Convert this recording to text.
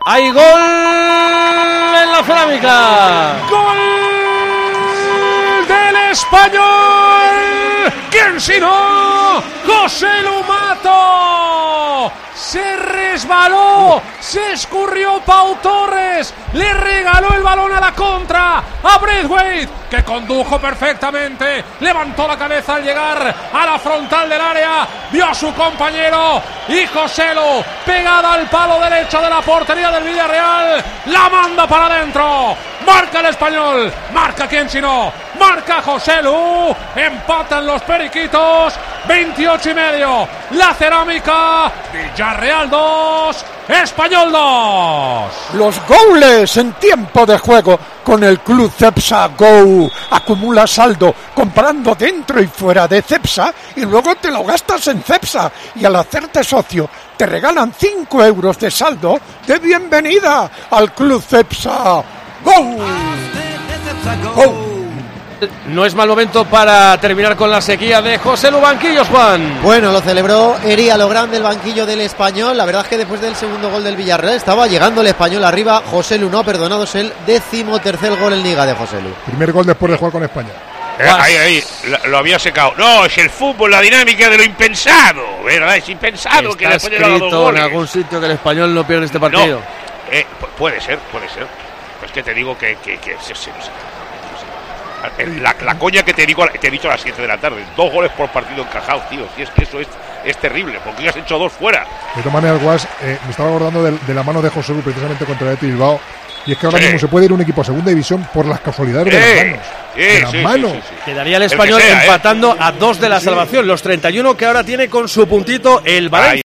Hay gol en la Cerámica. ¡Gol del Español! ¿Quién si no? ¡José Lumato! Se resbaló, se escurrió Pau Torres, le regaló el balón a la contra a Braithwaite, que condujo perfectamente, levantó la cabeza al llegar a la frontal del área, vio a su compañero y Joselu, pegada al palo derecho de la portería del Villarreal, la manda para adentro. Marca el Español, marca quién si no, marca Joselu, empatan los periquitos, 28,5, la Cerámica, Villarreal 2, Español 2. Los goles en tiempo de juego con el Club Cepsa Go. Acumula saldo comprando dentro y fuera de Cepsa y luego te lo gastas en Cepsa, y al hacerte socio te regalan 5 euros de saldo de bienvenida al Club Cepsa Go. Go. No es mal momento para terminar con la sequía de Joselu. Banquillos, Juan. Bueno, lo celebró Eri a lo grande el banquillo del Español. La verdad es que después del segundo gol del Villarreal estaba llegando el Español arriba. Joselu no, perdonados, el 13º gol en Liga de Joselu. Primer gol después de jugar con España. Ahí, lo había secado. No, es el fútbol, la dinámica de lo impensado, ¿verdad? Es impensado. Está que le puede dar dos escrito goles en algún sitio que el Español no pierde este partido. No, puede ser. Pues que te digo que la coña que te he dicho a las 7 de la tarde. 2 goles por partido encajados, tío. Si es que eso es terrible, porque has hecho 2 fuera. De todas maneras, Guas, me estaba acordando de la mano de Joselu precisamente contra el Athletic Bilbao. Y es que ahora mismo se puede ir un equipo a segunda división por las casualidades de las manos. Quedaría el Español empatando a 2 de la salvación, los 31 que ahora tiene con su puntito el Valencia.